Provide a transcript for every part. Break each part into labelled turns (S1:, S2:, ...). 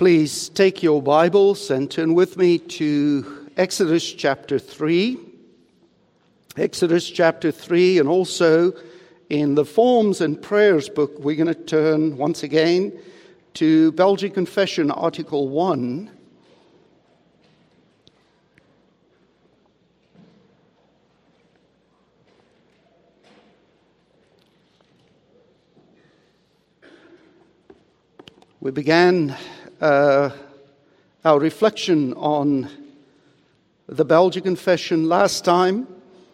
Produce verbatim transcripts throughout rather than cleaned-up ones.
S1: Please take your Bibles and turn with me to Exodus chapter three. Exodus chapter three, and also in the Forms and Prayers book, we're going to turn once again to Belgian Confession, Article one. We began uh, our reflection on the Belgian Confession last time.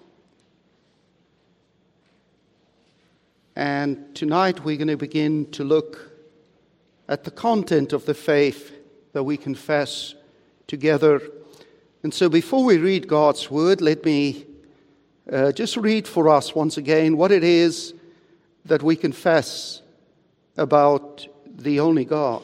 S1: And tonight we're going to begin to look at the content of the faith that we confess together. And so before we read God's Word, let me uh, just read for us once again what it is that we confess about the only God.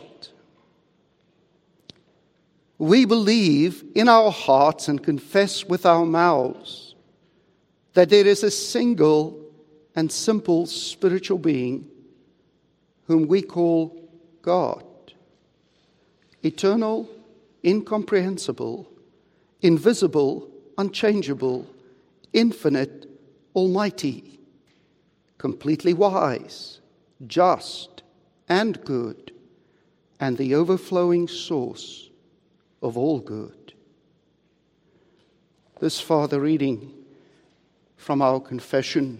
S1: We believe in our hearts and confess with our mouths that there is a single and simple spiritual being whom we call God, eternal, incomprehensible, invisible, unchangeable, infinite, almighty, completely wise, just, and good, and the overflowing source of all good. This far the reading from our confession.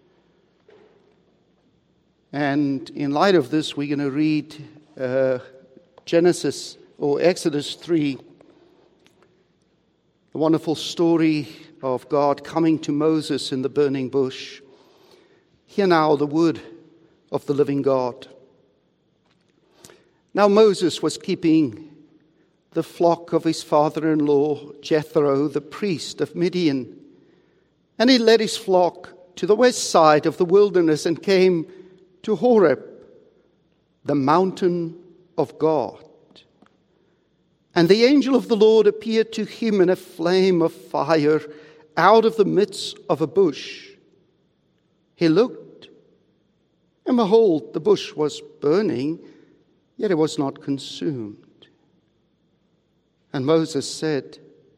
S1: And in light of this, we're going to read uh, Genesis or Exodus three, the wonderful story of God coming to Moses in the burning bush. Hear now the word of the living God. Now Moses was keeping the flock of his father-in-law, Jethro, the priest of Midian. And he led his flock to the west side of the wilderness and came to Horeb, the mountain of God. And the angel of the Lord appeared to him in a flame of fire out of the midst of a bush. He looked, and behold, the bush was burning, yet it was not consumed. And Moses said,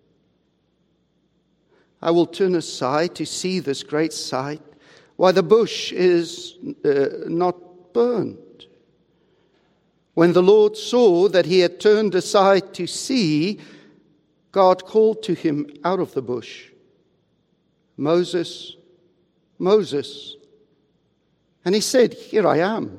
S1: I will turn aside to see this great sight, why the bush is uh, not burned. When the Lord saw that he had turned aside to see, God called to him out of the bush, Moses, Moses. And he said, Here I am.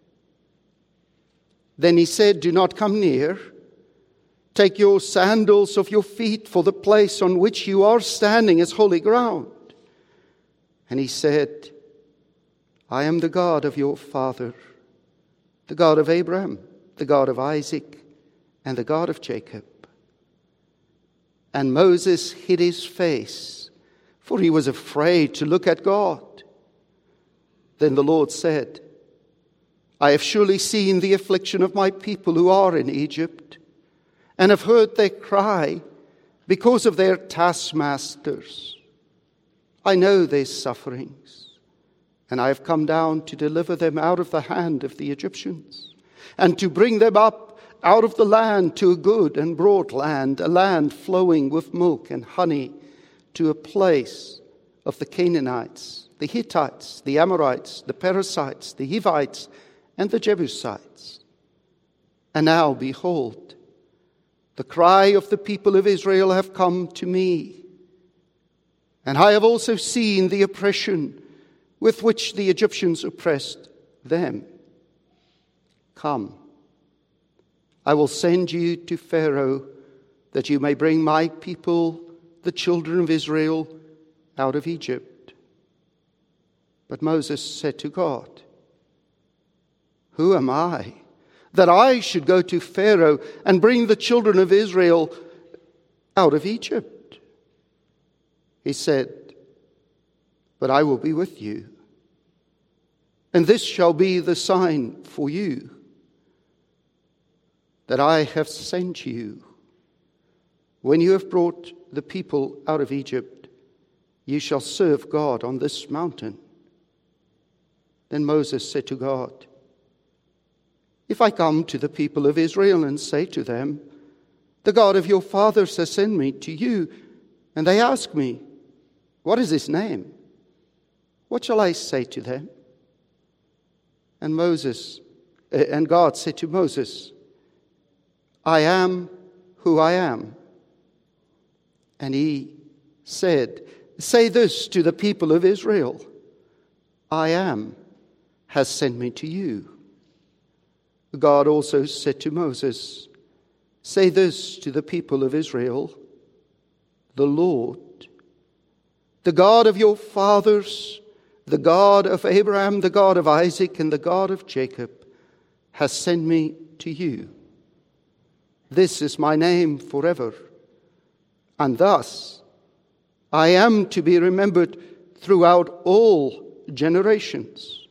S1: Then he said, Do not come near. Take your sandals off your feet, for the place on which you are standing is holy ground. And he said, I am the God of your father, the God of Abraham, the God of Isaac, and the God of Jacob. And Moses hid his face, for he was afraid to look at God. Then the Lord said, I have surely seen the affliction of my people who are in Egypt, and have heard their cry because of their taskmasters. I know their sufferings, and I have come down to deliver them out of the hand of the Egyptians, and to bring them up out of the land to a good and broad land, a land flowing with milk and honey, to a place of the Canaanites, the Hittites, the Amorites, the Perizzites, the Hivites, and the Jebusites. And now, behold, the cry of the people of Israel have come to me, and I have also seen the oppression with which the Egyptians oppressed them. Come, I will send you to Pharaoh, that you may bring my people, the children of Israel, out of Egypt. But Moses said to God, Who am I, that I should go to Pharaoh and bring the children of Israel out of Egypt? He said, But I will be with you, and this shall be the sign for you, that I have sent you. When you have brought the people out of Egypt, you shall serve God on this mountain. Then Moses said to God, If I come to the people of Israel and say to them, the God of your fathers has sent me to you, and they ask me, what is his name? What shall I say to them? And Moses, uh, and God said to Moses, I am who I am. And he said, say this to the people of Israel, I am has sent me to you. God also said to Moses, say this to the people of Israel, the Lord, the God of your fathers, the God of Abraham, the God of Isaac, and the God of Jacob, has sent me to you. This is my name forever, and thus I am to be remembered throughout all generations.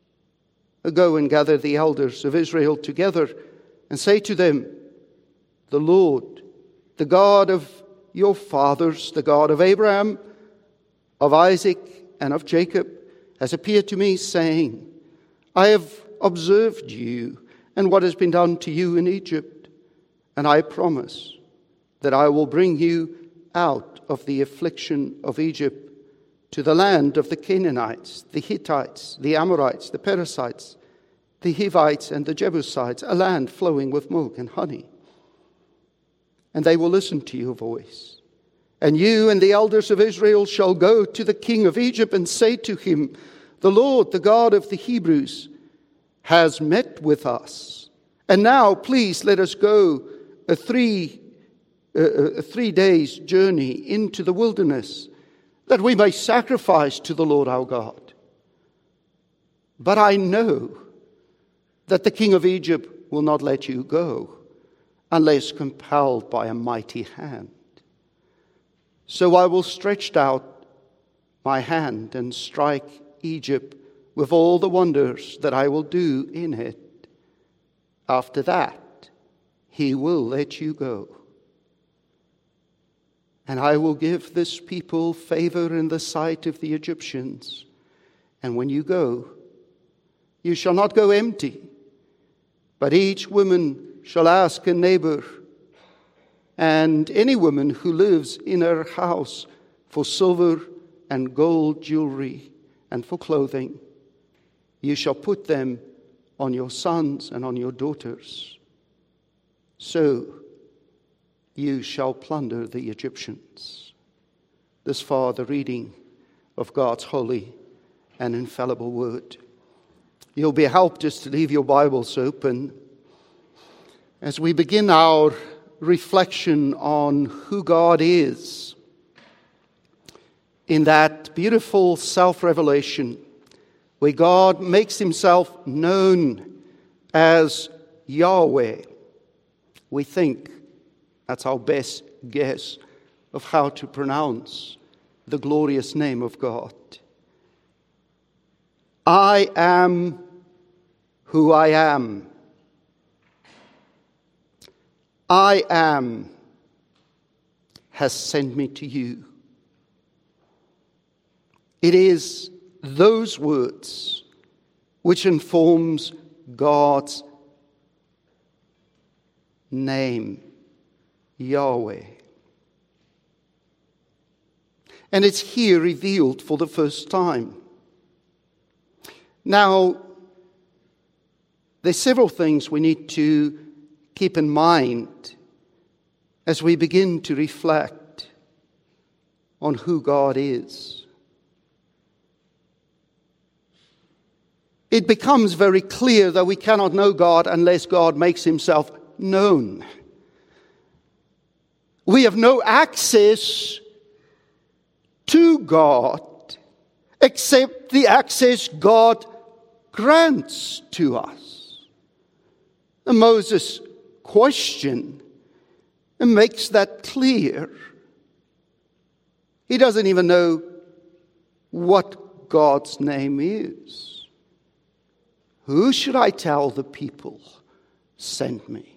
S1: Go and gather the elders of Israel together and say to them, the Lord, the God of your fathers, the God of Abraham, of Isaac, and of Jacob, has appeared to me, saying, I have observed you and what has been done to you in Egypt, and I promise that I will bring you out of the affliction of Egypt to the land of the Canaanites, the Hittites, the Amorites, the Perizzites, the Hivites, and the Jebusites, a land flowing with milk and honey. And they will listen to your voice. And you and the elders of Israel shall go to the king of Egypt and say to him, the Lord, the God of the Hebrews, has met with us. And now, please, let us go a three, uh, a three days journey into the wilderness, that we may sacrifice to the Lord our God. But I know that the king of Egypt will not let you go unless compelled by a mighty hand. So I will stretch out my hand and strike Egypt with all the wonders that I will do in it. After that, he will let you go. And I will give this people favor in the sight of the Egyptians. And when you go, you shall not go empty, but each woman shall ask a neighbor, and any woman who lives in her house, for silver and gold jewelry and for clothing. You shall put them on your sons and on your daughters. So you shall plunder the Egyptians. This far the reading of God's holy and infallible word. You'll be helped just to leave your Bibles open as we begin our reflection on who God is in that beautiful self-revelation where God makes himself known as Yahweh. We think that's our best guess of how to pronounce the glorious name of God. I am who I am. I am has sent me to you. It is those words which informs God's name, Yahweh. And it's here revealed for the first time. Now, there's several things we need to keep in mind as we begin to reflect on who God is. It becomes very clear that we cannot know God unless God makes himself known. We have no access to God except the access God grants to us. And Moses' question makes that clear. He doesn't even know what God's name is. Who should I tell the people sent me?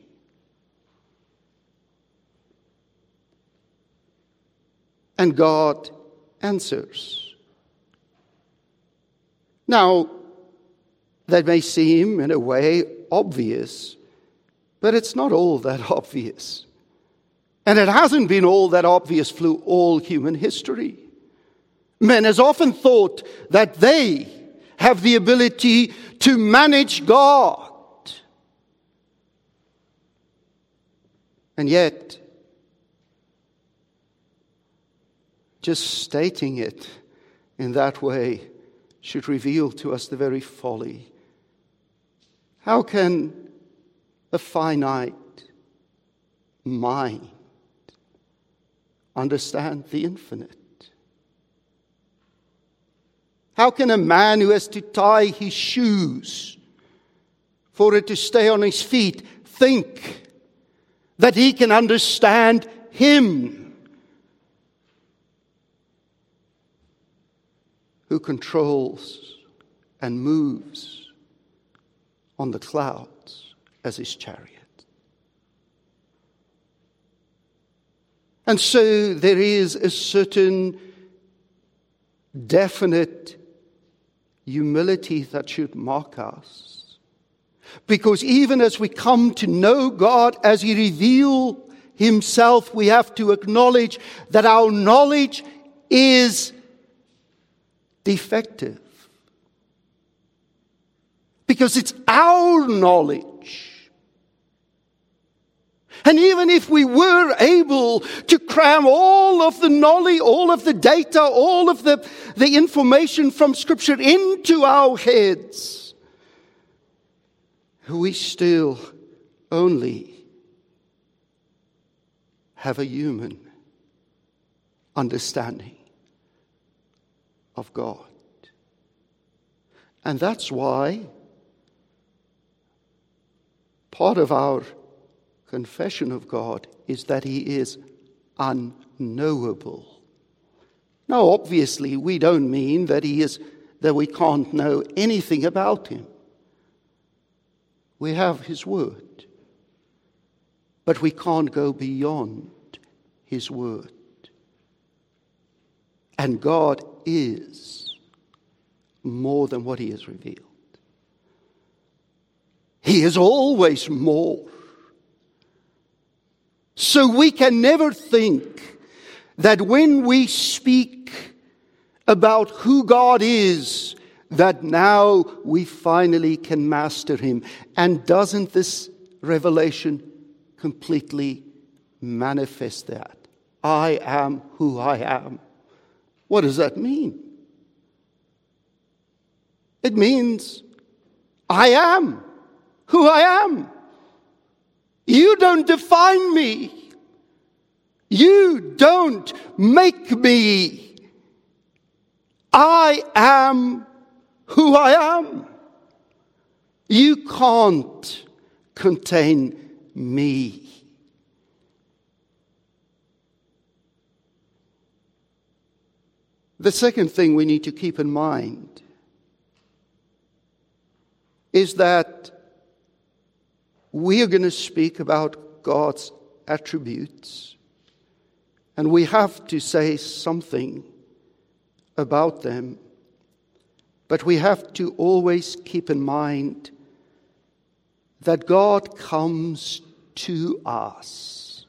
S1: And God answers. Now, that may seem, in a way, obvious, but it's not all that obvious. And it hasn't been all that obvious through all human history. Man has often thought that they have the ability to manage God. And yet, just stating it in that way should reveal to us the very folly. How can a finite mind understand the infinite? How can a man who has to tie his shoes for it to stay on his feet think that he can understand him who controls and moves on the clouds as his chariot? And so there is a certain definite humility that should mark us. Because even as we come to know God as He reveals Himself, we have to acknowledge that our knowledge is defective. Because it's our knowledge. And even if we were able to cram all of the knowledge, all of the data, all of the, the information from Scripture into our heads, we still only have a human understanding of God. And that's why part of our confession of God is that He is unknowable. Now, obviously, we don't mean that He is that we can't know anything about Him. We have His Word, but we can't go beyond His Word. And God is more than what He has revealed. He is always more. So we can never think that when we speak about who God is, that now we finally can master Him. And doesn't this revelation completely manifest that? I am who I am. What does that mean? It means I am who I am. You don't define me. You don't make me. I am who I am. You can't contain me. The second thing we need to keep in mind is that we are going to speak about God's attributes, and we have to say something about them, but we have to always keep in mind that God comes to us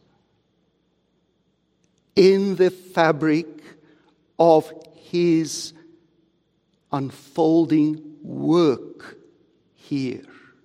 S1: in the fabric of His unfolding work here.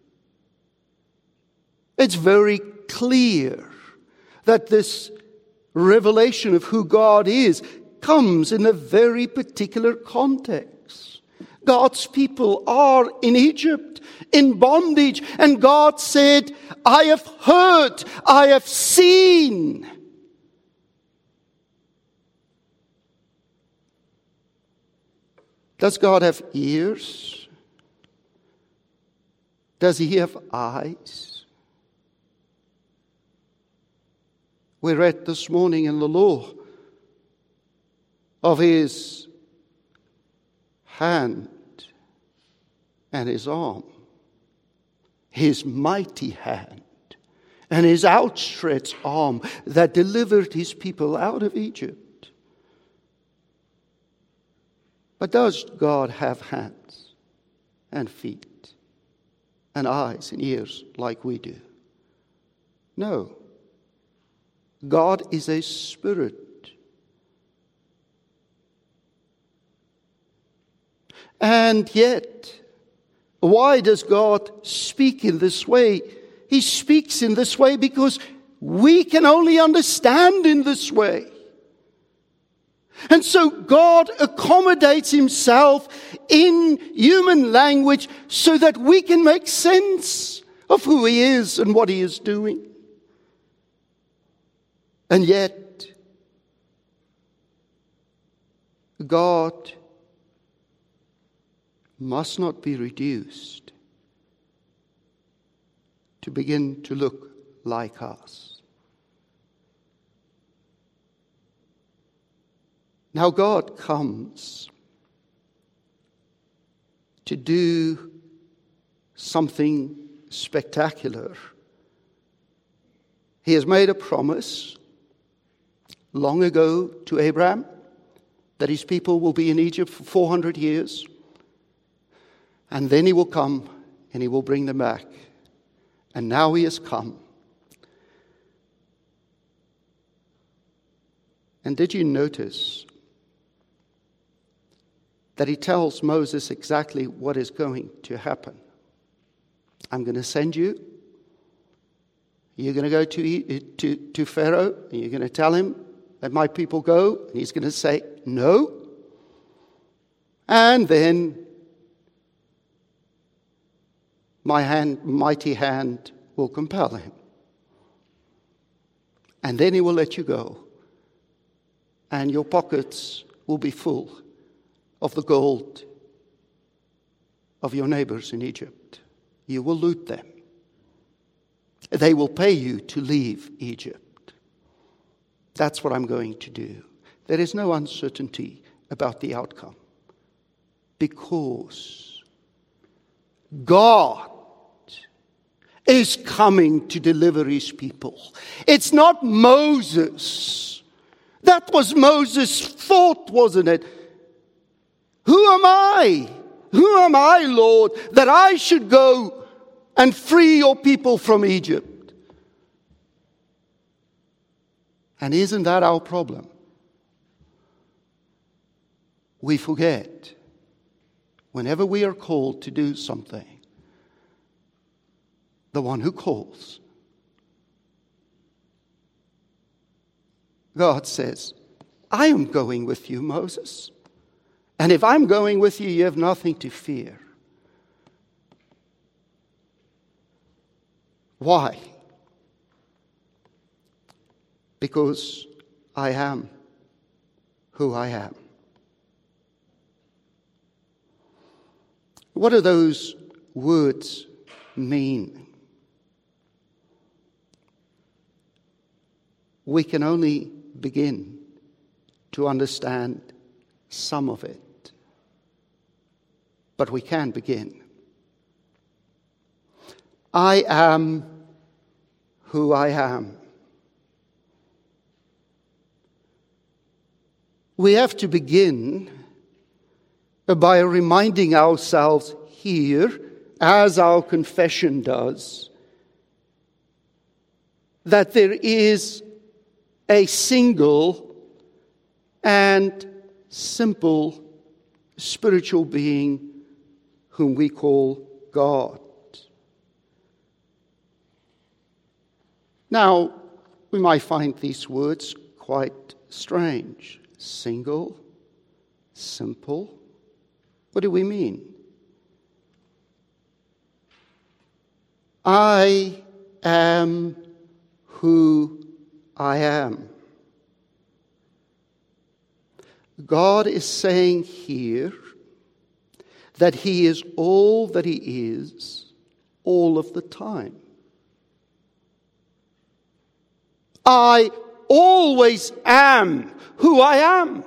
S1: It's very clear that this revelation of who God is comes in a very particular context. God's people are in Egypt, in bondage, and God said, I have heard, I have seen. Does God have ears? Does He have eyes? We read this morning in the law of His hand and His arm, His mighty hand and His outstretched arm that delivered His people out of Egypt. But does God have hands and feet? and eyes and ears like we do. No. God is a spirit. And yet, why does God speak in this way? He speaks in this way because we can only understand in this way. And so God accommodates himself in human language so that we can make sense of who he is and what he is doing. And yet, God must not be reduced to begin to look like us. Now God comes to do something spectacular. He has made a promise long ago to Abraham that his people will be in Egypt for four hundred years. And then he will come and he will bring them back. And now he has come. And did you notice that he tells Moses exactly what is going to happen? I'm going to send you. You're going to go to, to, to Pharaoh and you're going to tell him, let my people go. And he's going to say, no. And then my hand, mighty hand will compel him. And then he will let you go. And your pockets will be full of the gold of your neighbors in Egypt. You will loot them. They will pay you to leave Egypt. That's what I'm going to do. There is no uncertainty about the outcome. Because God is coming to deliver his people. It's not Moses. That was Moses' thought, wasn't it? Who am I? Who am I, Lord, that I should go and free your people from Egypt? And isn't that our problem? We forget, whenever we are called to do something, the one who calls. God says, I am going with you, Moses. And if I'm going with you, you have nothing to fear. Why? Because I am who I am. What do those words mean? We can only begin to understand some of it. But we can begin. I am who I am. We have to begin by reminding ourselves here, as our confession does, that there is a single and simple spiritual being whom we call God. Now, we might find these words quite strange. Single, simple. What do we mean? I am who I am. God is saying here that he is all that he is all of the time. I always am who I am.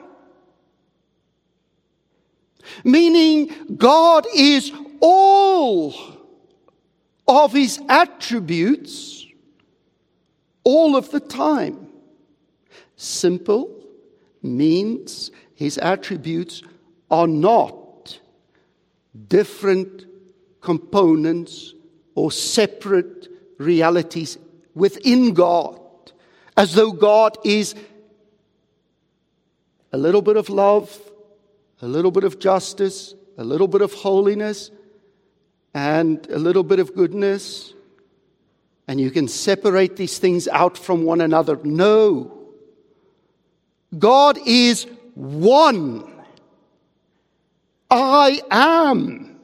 S1: Meaning God is all of his attributes all of the time. Simple means his attributes are not different components or separate realities within God, as though God is a little bit of love, a little bit of justice, a little bit of holiness, and a little bit of goodness, and you can separate these things out from one another. No. God is one. I am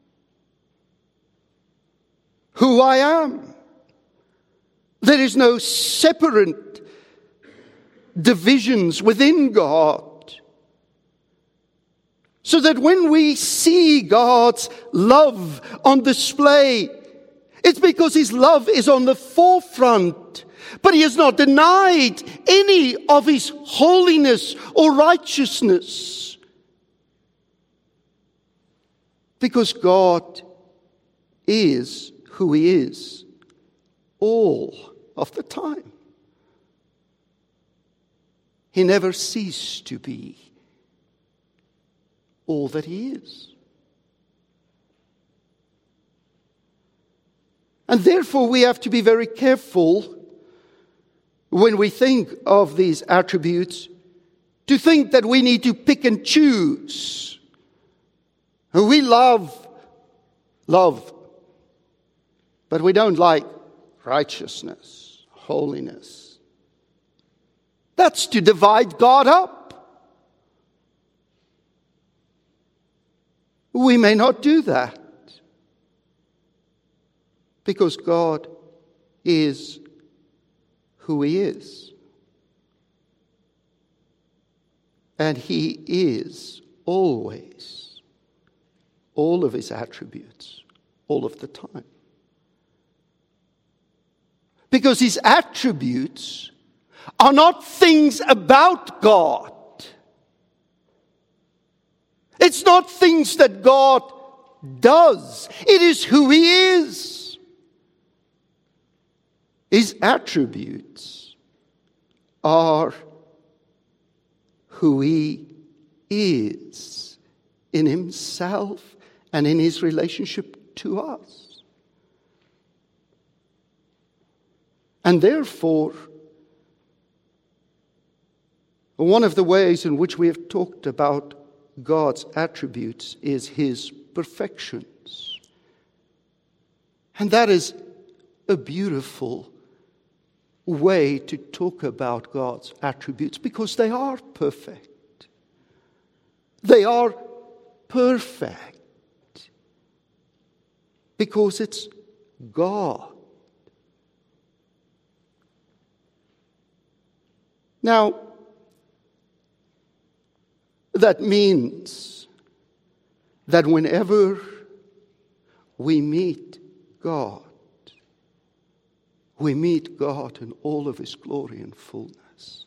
S1: who I am. There is no separate divisions within God. So that when we see God's love on display, it's because His love is on the forefront. But He has not denied any of His holiness or righteousness. Because God is who He is all of the time. He never ceased to be all that He is. And therefore we have to be very careful when we think of these attributes to think that we need to pick and choose. We love love, but we don't like righteousness, holiness. That's to divide God up. We may not do that because God is who He is. And He is always all of His attributes, all of the time. Because His attributes are not things about God. It's not things that God does. It is who He is. His attributes are who He is in Himself and in His relationship to us. And therefore, one of the ways in which we have talked about God's attributes is His perfections. And that is a beautiful way to talk about God's attributes because they are perfect. They are perfect because it's God. Now, that means that whenever we meet God, we meet God in all of His glory and fullness.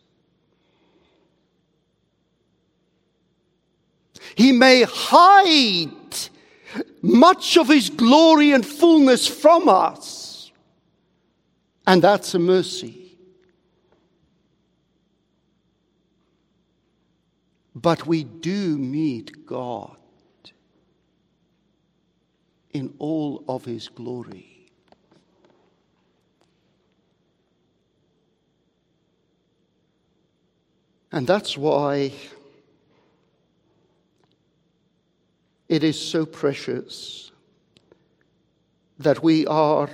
S1: He may hide much of His glory and fullness from us, and that's a mercy. But we do meet God in all of His glory. And that's why it is so precious that we are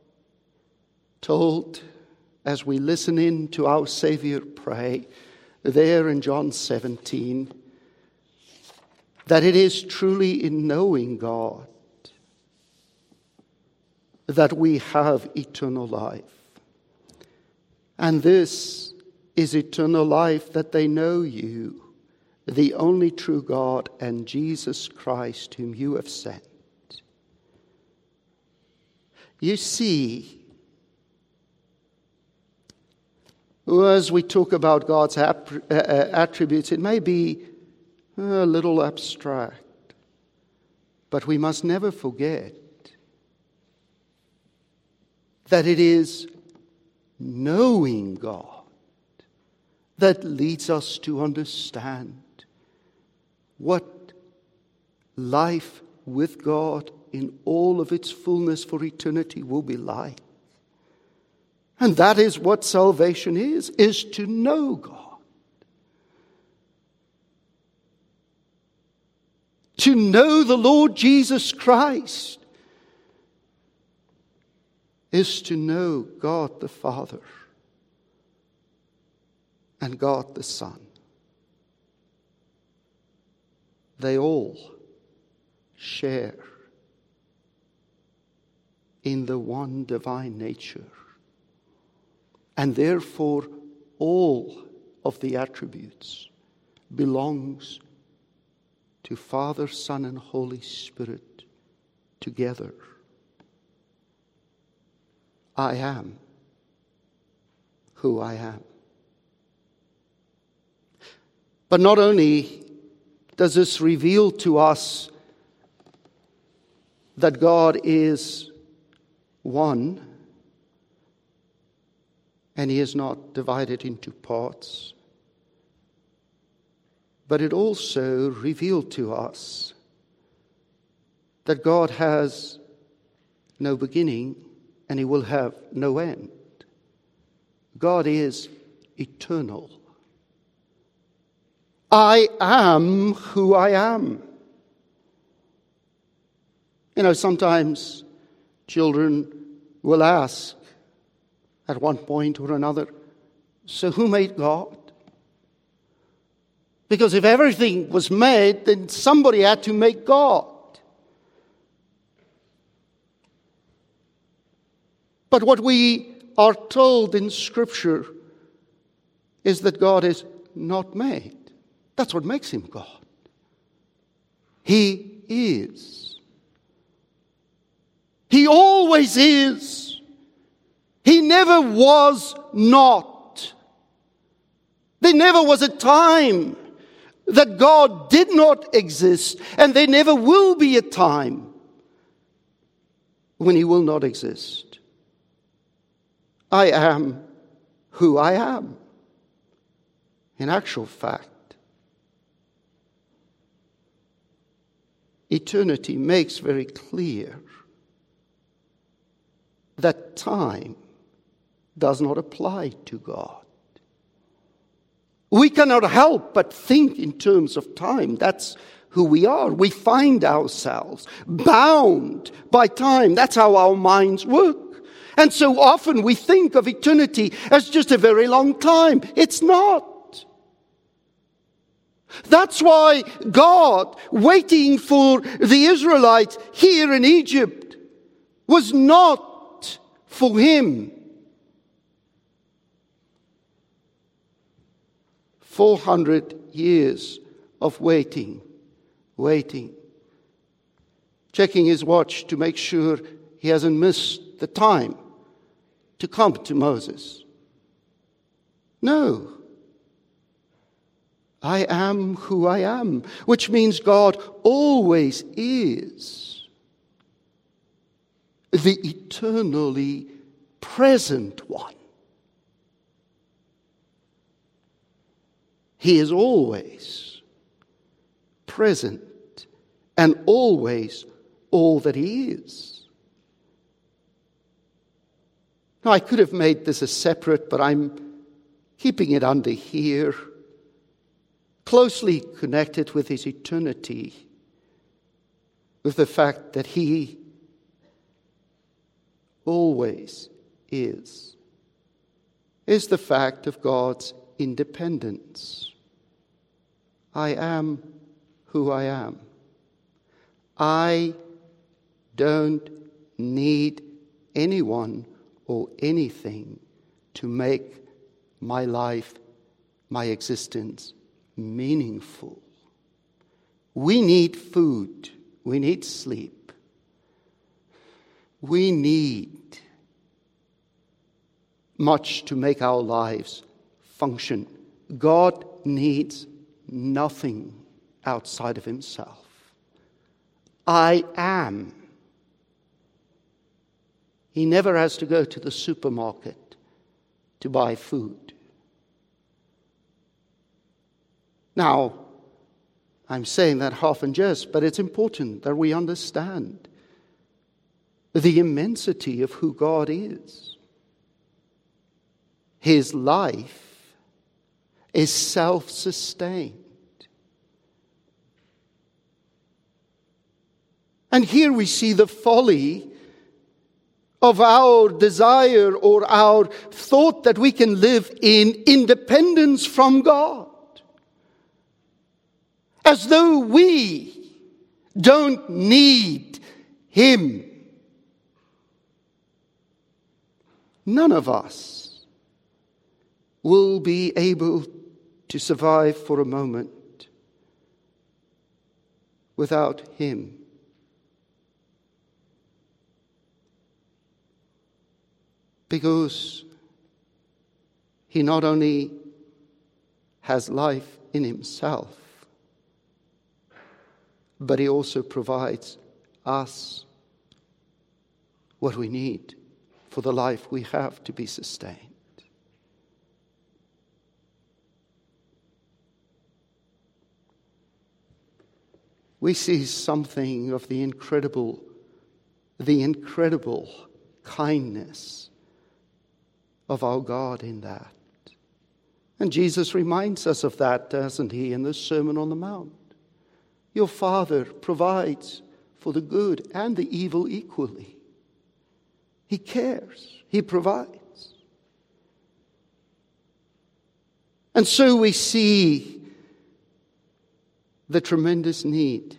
S1: told as we listen in to our Savior pray, there in John seventeen, that it is truly in knowing God that we have eternal life. And this is eternal life, that they know you, the only true God, and Jesus Christ, whom you have sent. You see, as we talk about God's attributes, it may be a little abstract, but we must never forget that it is knowing God that leads us to understand what life with God in all of its fullness for eternity will be like. And that is what salvation is, is to know God. To know the Lord Jesus Christ is to know God the Father and God the Son. They all share in the one divine nature. And therefore, all of the attributes belongs to Father, Son, and Holy Spirit together. I am who I am. But not only does this reveal to us that God is one, and He is not divided into parts, but it also revealed to us that God has no beginning and He will have no end. God is eternal. I am who I am. You know, sometimes children will ask at one point or another, so who made God? Because if everything was made, then somebody had to make God. But what we are told in Scripture is that God is not made. That's what makes Him God. He is. He always is. He never was not. There never was a time that God did not exist, and there never will be a time when He will not exist. I am who I am. In actual fact, eternity makes very clear that time does not apply to God. We cannot help but think in terms of time. That's who we are. We find ourselves bound by time. That's how our minds work. And so often we think of eternity as just a very long time. It's not. That's why God, waiting for the Israelites here in Egypt, was not for Him. Four hundred years of waiting, waiting, checking his watch to make sure he hasn't missed the time to come to Moses. No. I am who I am, which means God always is the eternally present one. He is always present and always all that He is. Now, I could have made this a separate, but I'm keeping it under here, closely connected with His eternity, with the fact that He always is, is the fact of God's independence. I am who I am. I don't need anyone or anything to make my life, my existence meaningful. We need food. We need sleep. We need much to make our lives function. God needs nothing outside of Himself. I am. He never has to go to the supermarket to buy food. Now, I'm saying that half in jest, but it's important that we understand the immensity of who God is. His life is self-sustained. And here we see the folly of our desire or our thought that we can live in independence from God. As though we don't need Him. None of us will be able to survive for a moment without Him. Because He not only has life in Himself, but He also provides us what we need for the life we have to be sustained. We see something of the incredible, the incredible kindness of our God in that. And Jesus reminds us of that, doesn't He, in the Sermon on the Mount? Your Father provides for the good and the evil equally. He cares. He provides. And so we see the tremendous need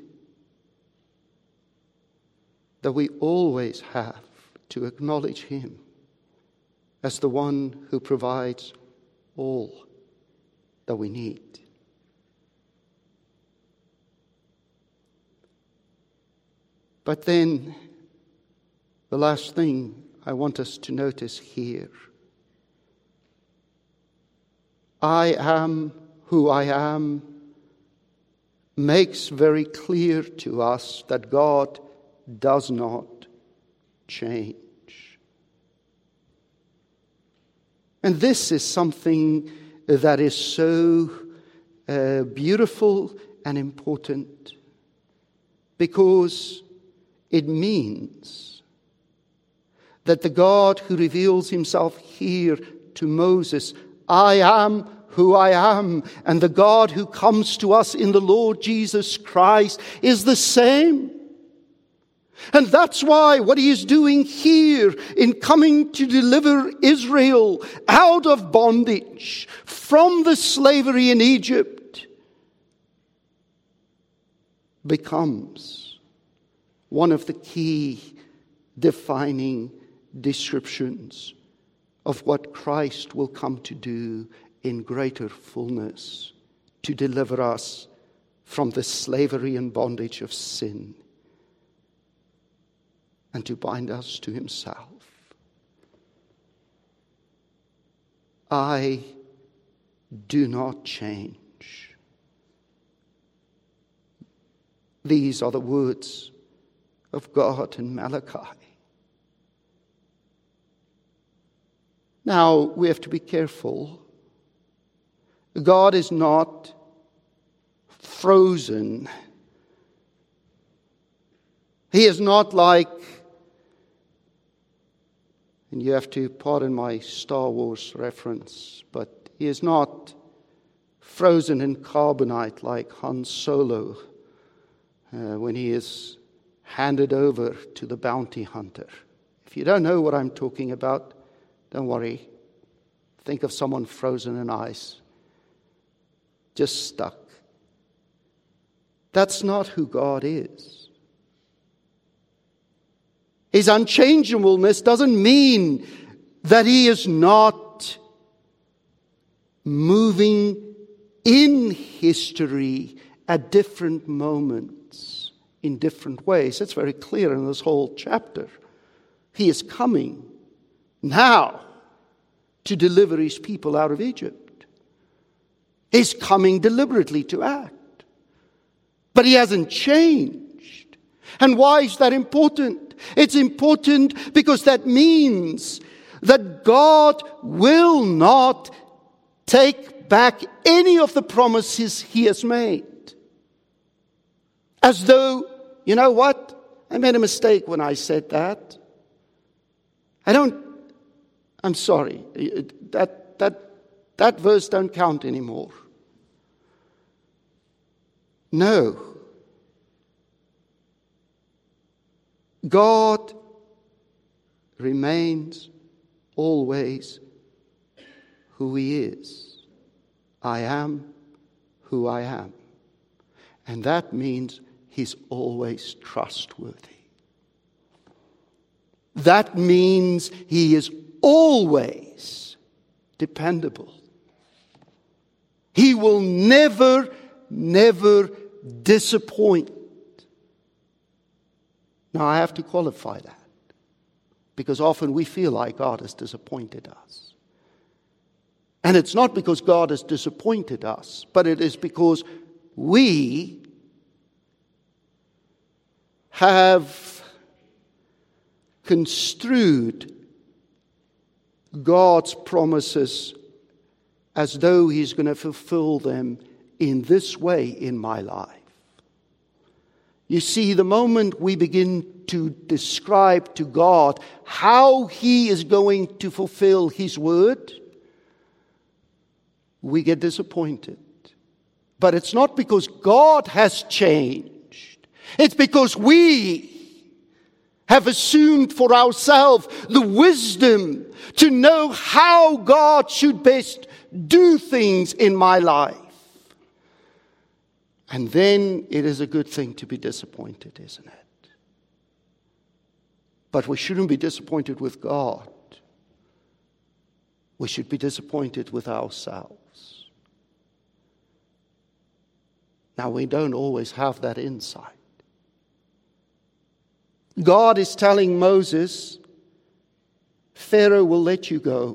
S1: that we always have to acknowledge Him as the one who provides all that we need. But then, the last thing I want us to notice here. I am who I am makes very clear to us that God does not change. And this is something that is so uh, beautiful and important, because it means that the God who reveals Himself here to Moses, I am who I am, and the God who comes to us in the Lord Jesus Christ is the same. And that's why what He is doing here in coming to deliver Israel out of bondage from the slavery in Egypt becomes one of the key defining descriptions of what Christ will come to do in greater fullness to deliver us from the slavery and bondage of sin and to bind us to Himself. I do not change. These are the words of God in Malachi. Now, we have to be careful. God is not frozen. He is not like, and you have to pardon my Star Wars reference, but He is not frozen in carbonite like Han Solo uh, when he is handed over to the bounty hunter. If you don't know what I'm talking about, don't worry. Think of someone frozen in ice, just stuck. That's not who God is. His unchangeableness doesn't mean that He is not moving in history at different moments, in different ways. That's very clear in this whole chapter. He is coming now to deliver His people out of Egypt. He's coming deliberately to act. But He hasn't changed. And why is that important? It's important because that means that God will not take back any of the promises He has made. As though, you know what? I made a mistake when I said that. I don't, I'm sorry, that, that, that verse don't count anymore. No. God remains always who He is. I am who I am. And that means He's always trustworthy. That means He is always dependable. He will never, never disappoint. Now, I have to qualify that, because often we feel like God has disappointed us. And it's not because God has disappointed us, but it is because we have construed God's promises as though He's going to fulfill them in this way in my life. You see, the moment we begin to describe to God how He is going to fulfill His word, we get disappointed. But it's not because God has changed. It's because we have assumed for ourselves the wisdom to know how God should best do things in my life. And then it is a good thing to be disappointed, isn't it? But we shouldn't be disappointed with God. We should be disappointed with ourselves. Now, we don't always have that insight. God is telling Moses, Pharaoh will let you go.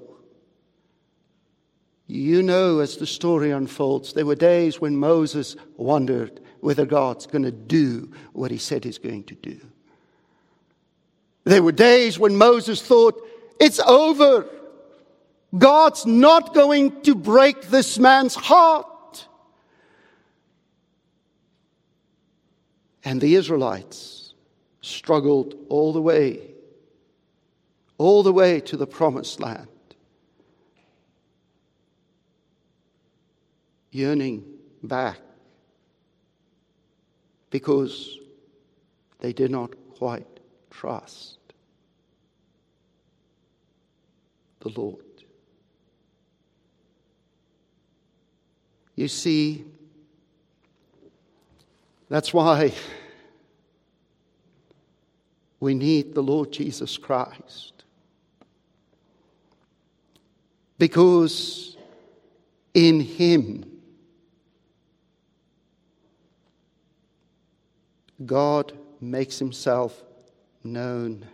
S1: You know, as the story unfolds, there were days when Moses wondered whether God's going to do what He said He's going to do. There were days when Moses thought, it's over. God's not going to break this man's heart. And the Israelites struggled all the way, all the way to the promised land, yearning back because they did not quite trust the Lord. You see, that's why we need the Lord Jesus Christ. Because in Him, God makes Himself known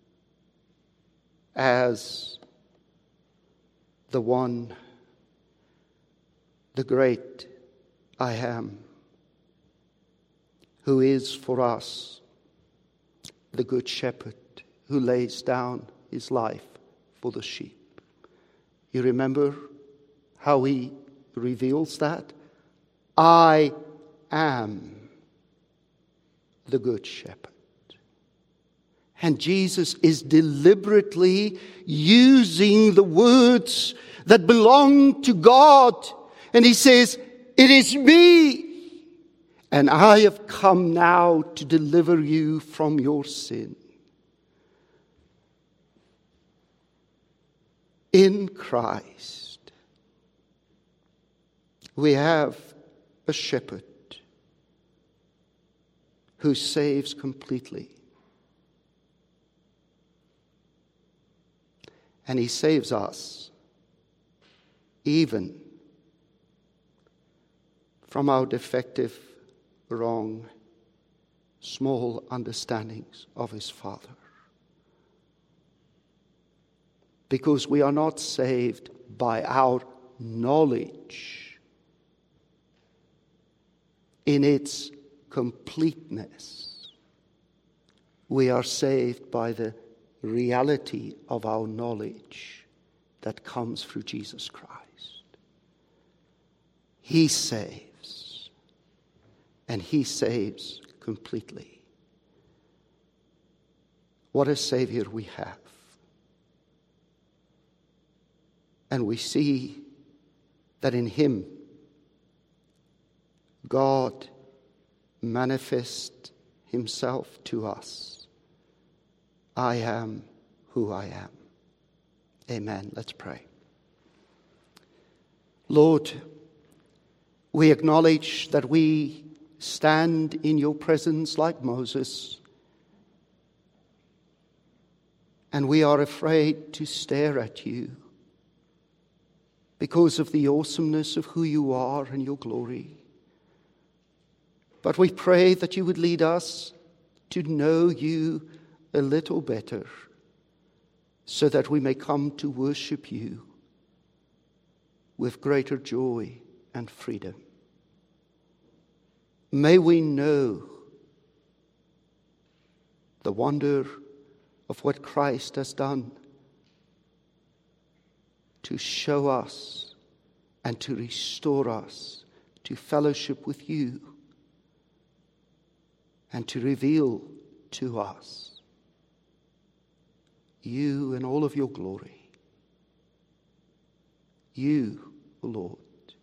S1: as the one, the great I am, who is for us the good shepherd who lays down His life for the sheep. You remember how He reveals that? I am the good shepherd. And Jesus is deliberately using the words that belong to God. And He says, it is me. And I have come now to deliver you from your sin. In Christ, we have a shepherd who saves completely. And He saves us even from our defective, wrong, small understandings of His Father. Because we are not saved by our knowledge in its completeness. We are saved by the reality of our knowledge that comes through Jesus Christ. He saves, and He saves completely. What a Savior we have. And we see that in him, God manifests himself to us. I am who I am. Amen. Let's pray. Lord, we acknowledge that we stand in your presence like Moses, and we are afraid to stare at you because of the awesomeness of who you are and your glory. But we pray that you would lead us to know you a little better, so that we may come to worship you with greater joy and freedom. May we know the wonder of what Christ has done to show us and to restore us to fellowship with you and to reveal to us you in all of your glory. You, Lord,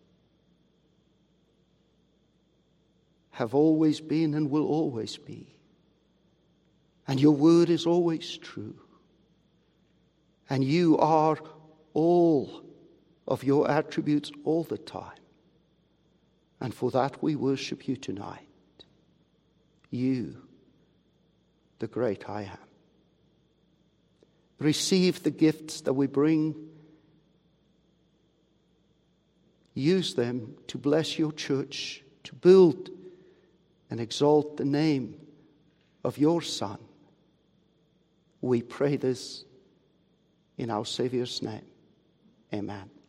S1: have always been and will always be. And your word is always true. And you are all of your attributes all the time. And for that we worship you tonight. You, the great I am. Receive the gifts that we bring. Use them to bless your church, to build and exalt the name of your Son. We pray this in our Savior's name. Amen.